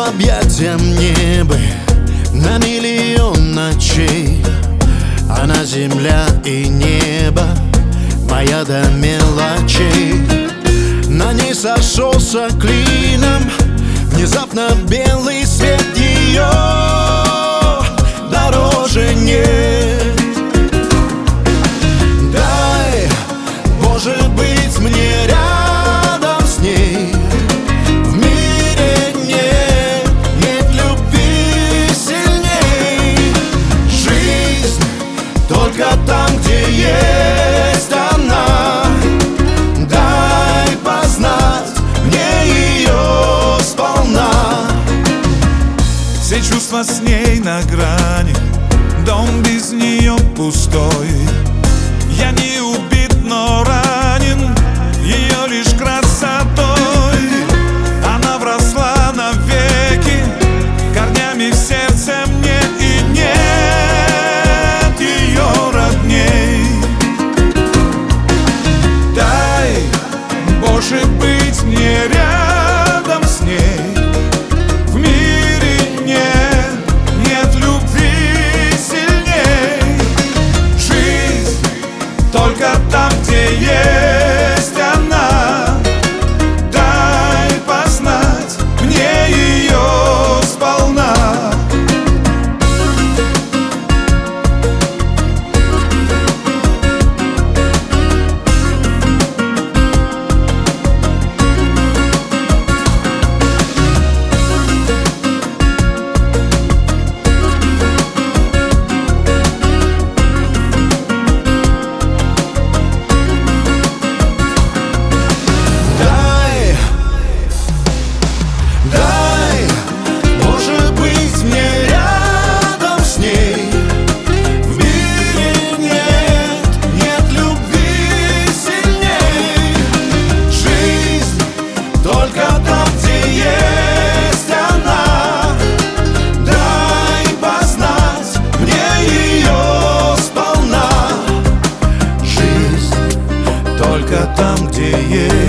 объятиям неба на миллион ночей. Она земля и небо, моя до мелочей. На ней сошелся клином внезапно белый свет, ее дороже нет. Дай, Боже, быть мне рядом с ней. В мире нет любви сильней. Жизнь только там, где есть она. Дай познать мне ее сполна. Все чувства с ней на грани, дом без нее пустой. Я не убит, но ранен ее лишь красотой. Она вросла навеки корнями в сердце мне, и нет ее родней. Дай, Боже, быть мне рядом с ней. В мире нет любви сильней. Жизнь только там, где есть она. Дай познать мне ее сполна. Только там, где есть она. Дай познать мне ее сполна. Жизнь только там, где есть